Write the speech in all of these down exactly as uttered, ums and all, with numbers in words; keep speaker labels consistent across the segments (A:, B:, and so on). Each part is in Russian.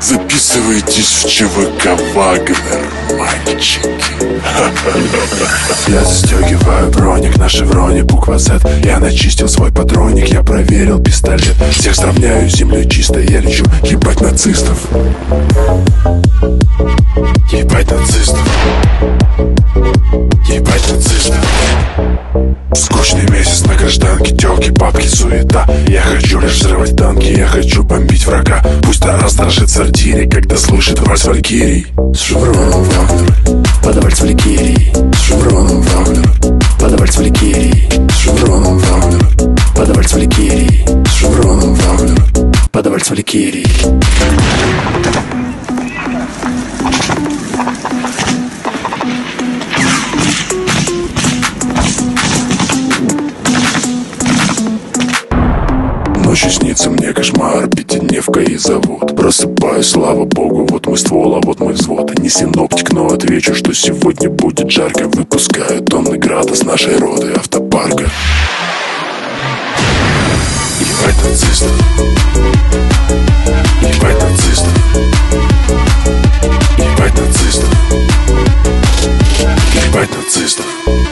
A: Записывайтесь в ЧВК Вагнер, мальчики.
B: Я застегиваю броник на шевроне, буква Z. Я начистил свой патроник, я проверил пистолет. Всех сравняю, землю чисто, я лечу ебать нацистов. Ебать нацистов. Ебать нацистов. Скучный месяц на гражданке, тёлки, бабки, суета. Я хочу лишь взрывать танки, я хочу бомбить врага. Пусть раздражит сортири, когда слышит вальс валькирий. С шевроном Вагнер, под вальс валькирий. С шевроном Вагнер, под вальс валькирий. С шевроном Вагнер, под вальс валькирий. С шевроном Вагнер, под вальс валькирий. Ночью снится мне кошмар, пятидневка и завод. Просыпаюсь, слава богу, вот мой ствол, а вот мой взвод. Не синоптик, но отвечу, что сегодня будет жарко. Выпускаю тонны града с нашей роты автопарка. Ебать нацистов. Ебать нацистов. Ебать нацистов. Ебать нацистов.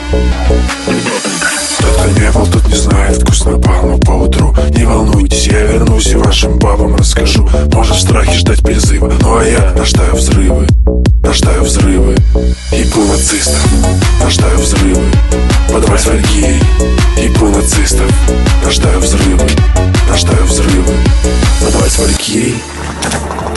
B: Тот, кто не был, тот не знает, вкус напал, но поутру. Не волнуйтесь, я вернусь и вашим бабам расскажу. Можешь в страхе ждать призыва, ну а я рождаю взрывы. Рождаю взрывы. Ебу нацистов. Рождаю взрывы. Под вальс валькирий. Ебу нацистов. Рождаю взрывы. Рождаю взрывы. Под вальс валькирий.